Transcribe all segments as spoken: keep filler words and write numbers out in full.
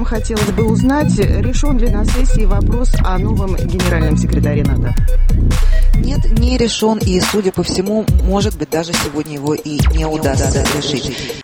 хотелось бы узнать, решен ли на сессии вопрос о новом генеральном секретаре НАТО? Нет, не решен, и, судя по всему, может быть, даже сегодня его и не удастся решить.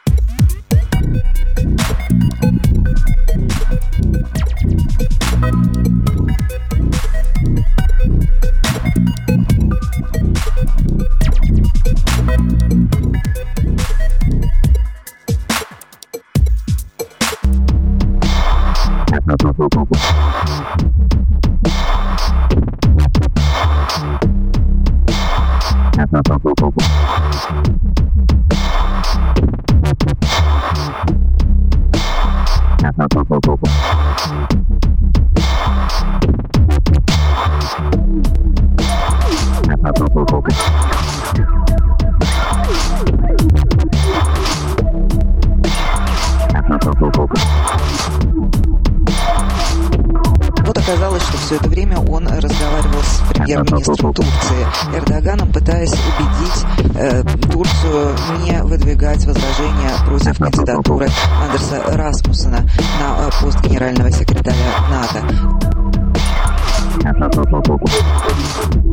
Вот оказалось, что все это время он разговаривал с премьер-министром Турции Эрдоганом, пытаясь убедить э, Турцию не выдвигать возражения против кандидатуры Андерса Расмуссена на э, пост генерального секретаря НАТО.